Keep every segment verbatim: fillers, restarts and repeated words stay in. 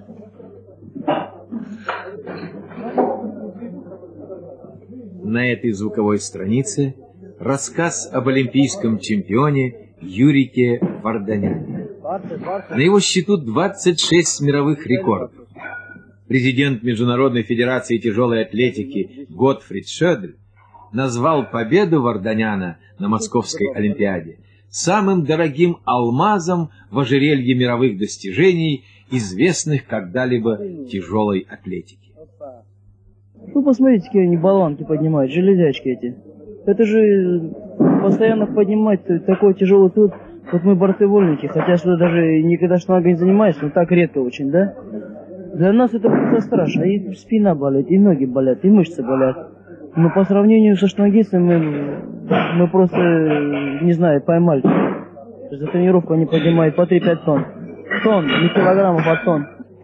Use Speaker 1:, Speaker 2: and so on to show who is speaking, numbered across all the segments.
Speaker 1: На этой звуковой странице рассказ об олимпийском чемпионе Юрике Варданяне. На его счету двадцать шесть мировых рекордов. Президент Международной федерации тяжелой атлетики Готфрид Шёдель назвал победу Варданяна на Московской Олимпиаде самым дорогим алмазом в ожерелье мировых достижений, известных когда-либо тяжелой атлетики.
Speaker 2: Ну, посмотрите, какие они болванки поднимают, железячки эти. Это же постоянно поднимать такой тяжелый труд. Вот мы борцы-вольники, хотя что даже никогда штангой не занимаюсь, но так редко очень, да? Для нас это просто страшно. И спина болит, и ноги болят, и мышцы болят. Но по сравнению со штангистами мы, мы просто, не знаю, поймали. За тренировку они поднимают по три-пять тонн. Тонн, не килограммов, а тонн.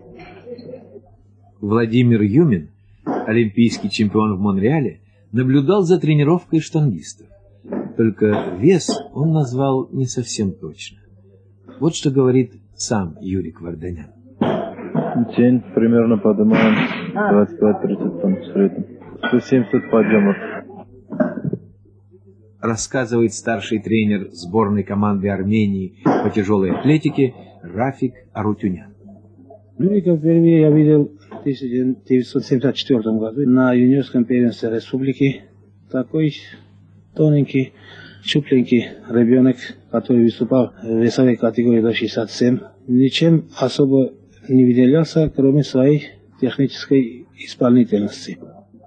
Speaker 1: Владимир Юмин, олимпийский чемпион в Монреале, наблюдал за тренировкой штангистов. Только вес он назвал не совсем точно. Вот что говорит сам Юрик Варданян.
Speaker 3: В день примерно поднимаем двадцать пять-тридцать тонн в среднем. сто семьдесят подъемов.
Speaker 1: Рассказывает старший тренер сборной команды Армении по тяжелой атлетике Рафик Арутюнян.
Speaker 4: Юрика впервые я видел в тысяча девятьсот семьдесят четвёртом году на юниорском первенстве республики. Такой тоненький, щупленький ребенок, который выступал в весовой категории до шестьдесят семь, ничем особо не выделялся, кроме своей технической исполнительности.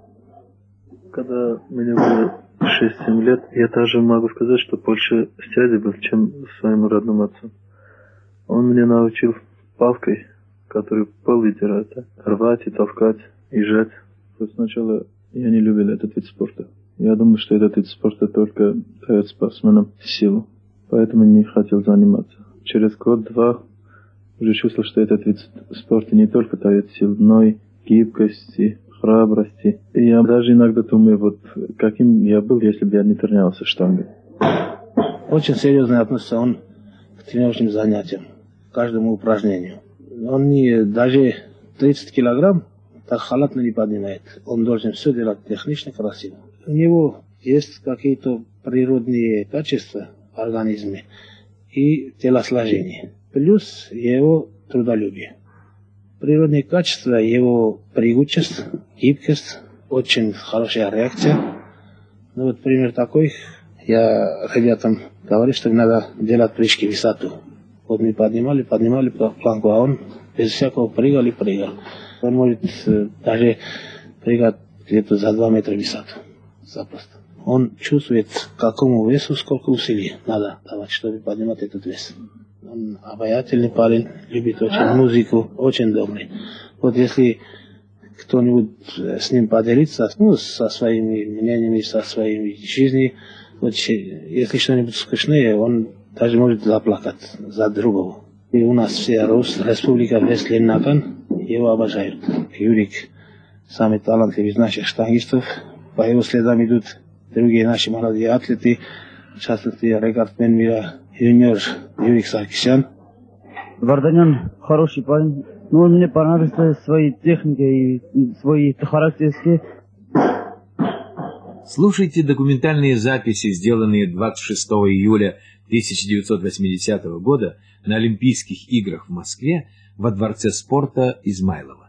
Speaker 3: Когда мне было шесть-семь лет, я также могу сказать, что больше связи был, чем с своим родным отцом. Он меня научил палкой, которую пол вытирает, рвать и толкать, и жать. Вот сначала я не любил этот вид спорта. Я думал, что этот вид спорта только дает спортсменам силу, поэтому не хотел заниматься. Через год-два уже чувствовал, что этот вид спорта не только дает силу, но и гибкости, храбрости. И я даже иногда думаю, вот каким я был, если бы я не тренировался штангой.
Speaker 4: Очень серьезно относится он к тренировочным занятиям, к каждому упражнению. Он не, даже тридцать килограмм так халатно не поднимает. Он должен все делать технично, красиво. У него есть какие-то природные качества в организме и телосложение. Плюс его трудолюбие. Природные качества, его прыгучесть, гибкость, очень хорошая реакция. Ну вот пример такой. Я ребятам говорю, что надо делать прыжки в высоту. Вот мы поднимали, поднимали планку, а он без всякого прыгал и прыгал. Он может даже прыгать где-то за два метра в высоту. Запросто. Он чувствует, какому весу сколько усилий надо давать, чтобы поднимать этот вес. Он обаятельный парень, любит очень музыку, очень добрый. Вот если кто-нибудь с ним поделится, ну, со своими мнениями, со своей жизнью, вот, если что-нибудь скучное, он даже может заплакать за другого. И у нас вся республика Вест-Леннакан его обожают. Юрик самый талантливый из наших штангистов. По его следам идут другие наши молодые атлеты, в частности, рекордсмен мира юниор Юрик Саркисян.
Speaker 2: Варданян хороший парень, но он мне понравился своей техникой и своей характеристикой.
Speaker 1: Слушайте документальные записи, сделанные двадцать шестого июля тысяча девятьсот восьмидесятого года на Олимпийских играх в Москве во Дворце спорта Измайлова.